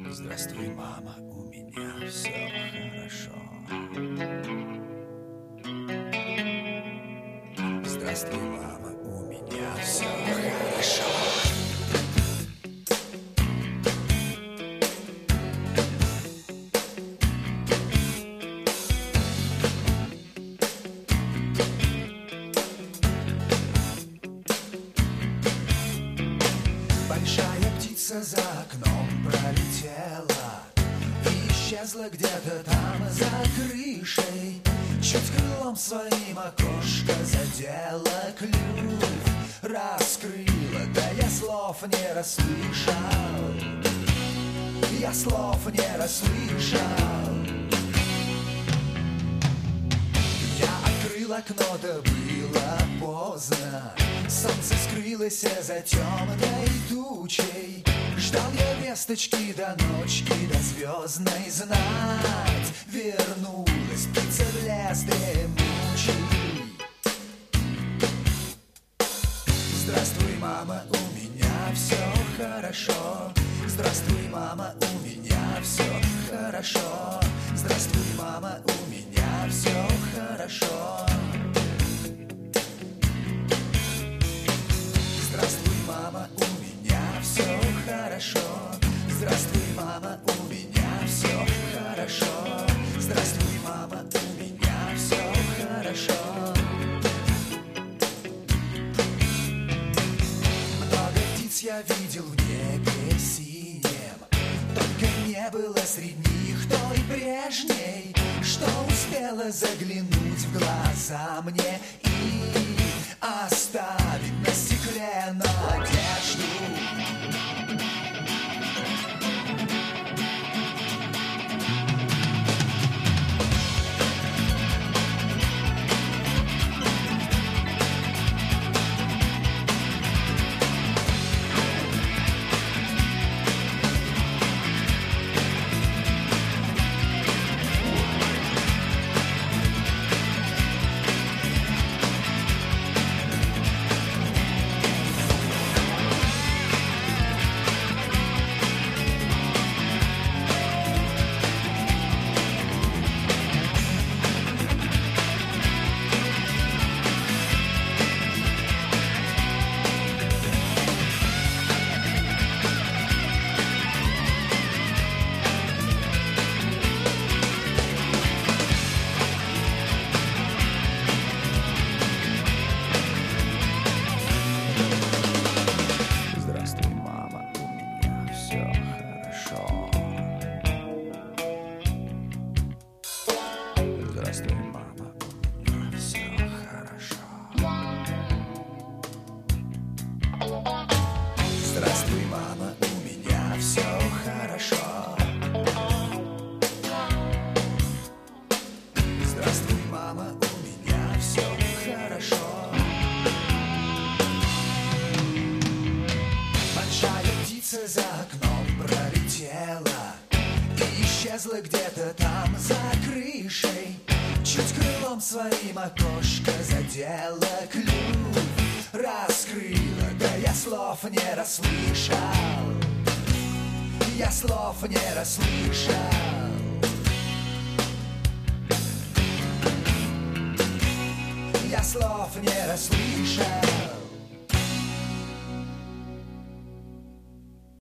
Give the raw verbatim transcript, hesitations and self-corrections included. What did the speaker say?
Здравствуй, мама, у меня все хорошо. Здравствуй, мама, у меня все хорошо. Большая птица за окном пролетела и исчезла где-то там за крышей. Чуть крылом своим окошко задела, клюв раскрыла, да я слов не расслышал. Я слов не расслышал. Я открыл окно, да было поздно. Солнце скрылось за темной тучей. Ждал я весточки до ночки, до звездной знать. Вернулась птица в лес дремучий. Здравствуй, мама, у меня все хорошо. Здравствуй, мама, у меня все хорошо. Здравствуй, мама, у меня все хорошо. Здравствуй, мама, у меня все хорошо. Здравствуй, мама, у меня все хорошо. Здравствуй, мама, у меня все хорошо. Много птиц я видел в небе синем, только не было среди них той прежней, что успела заглянуть в глаза мне и оставить на стекле надежду. Здравствуй, мама, у меня все хорошо. Здравствуй, мама, у меня все хорошо. Здравствуй, мама, у меня все хорошо. Большая птица за окном пролетела и исчезла где-то там за крышей. Чуть крылом своим окошко задела, клюв раскрыла, да я слов не расслышал. Я слов не расслышал. Я слов не расслышал.